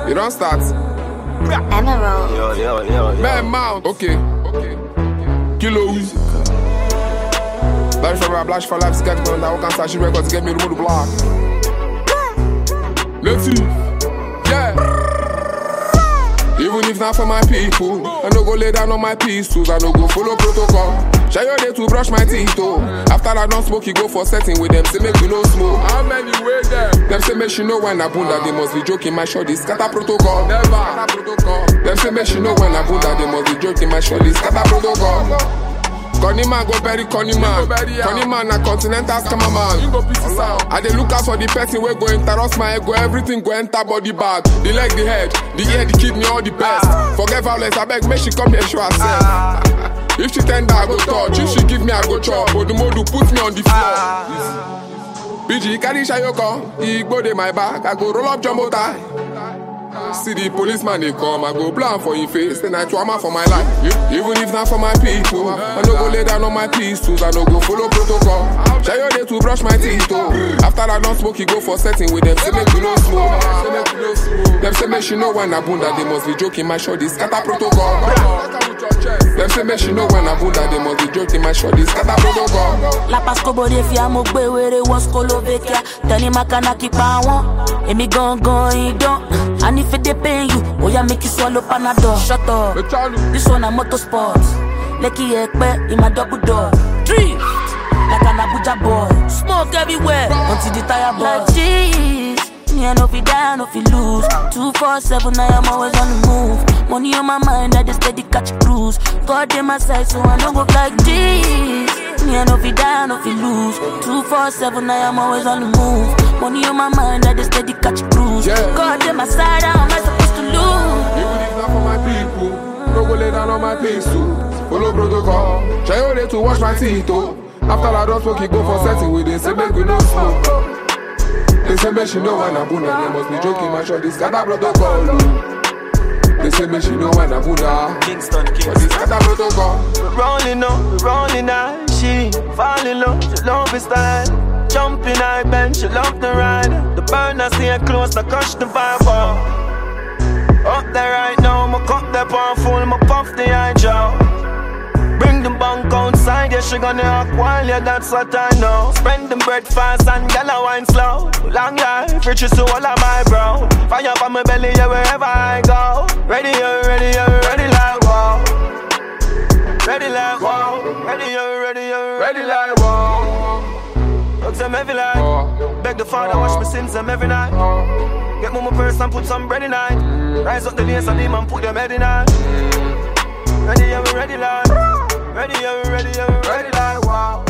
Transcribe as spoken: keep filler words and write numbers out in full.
You don't start. Emerald. Yo, yo, yo, yo. Man, mount. Okay. Okay. Kilo. Blash for blash for life. Sketch on that. What can Sashi records get me to the block? Let's see. Yeah. Even if not for my people, I no go lay down on my pistols. I no go follow protocol. Share your day to brush my teeth, oh. After I don't smoke, you go for setting with them. Say make you no smoke. How many way them? Them say make she know when I bunda, they must be joking. My shorty scatter protocol. Never. Scatter protocol. Them say make she know when I bunda, they must be joking. My shorty scatter protocol. Connie man go bury Connie man. Connie man a continental scammer man. I dey look out for the person wey go interrupt my ego. Everything go enter body bag. The leg, the head, the ear, the kidney, all the best. Forget violence, I beg, make she come here show herself. If she tender, I go touch. If she give me, I go chop. But the modu put me on the floor. B G carry Shayoko, he go dey my back. I go roll up jumbo tie. See the policeman they come, I go blank for your face. Then I trauma for my life. Even if not for my people, I no go lay down on my pistols. I no go follow protocol. Share your day to brush my teeth, oh. After I don't smoke, you go for setting with them. Say make you no smoke. Them say make she know when I bunda, they must be joking. My shorty scatter protocol. Them say make she know when I bunda, they must be joking. My shorty scatter protocol. La Pasco Bodefia, Mogbe, where it was Kolovekia. Tani Makana keep on. Emi gon gon he don't. And if it depend you, oh yeah, make you swallow Panadol. Shut up. This one a motorsport. Lucky ekpe in my double door. Three. Like an Abuja boy. Smoke everywhere until the tire burst. Like jeez, me I no fi die, no fi lose. Two four seven, I am always on the move. Money on my mind, I just steady catch cruise. God in my side, so I don't go like jeez. Me I no fi die, no fi lose. Two four seven, I am always on the move. Money on my mind, I just steady catch cruise. Yeah. God in my side, how am I supposed to lose? Even if not for my people, no go lay down on my pistol. Follow protocol. Try your day to wash my teeth, oh. After I don't smoke, you go for setting with it. Say make you no smoke. They say make she know when I bunda, they must be joking. My shorty scatter protocol. They say make she know when I bunda. Kingston, Kingston. But it's scatter protocol. We're rolling up, we're rolling out. She fall in love, she love his style. Jumping high bench, she love the ride. The burner stay close, now crush the vibe up. Up there right now, my cup there powerful, my puff the eye jaw. Bring the bank outside, yeah, she gonna act while, yeah, that's what I know. Spend the bread fast and gala wine slow. Long life, riches to all of my bro. Fire for my belly, yeah, wherever I go. Ready, yeah, ready, yeah, ready like wow. Ready like wow. Ready, yeah, ready, yeah, ready like wow. Look them every night. Beg the Father, wash my sins them every night. Get more my purse and put some bread in it. Rise up the lace and them and put them head in it. Ready, yeah, we ready like. Ready, yeah, we ready, yeah, we ready like wow.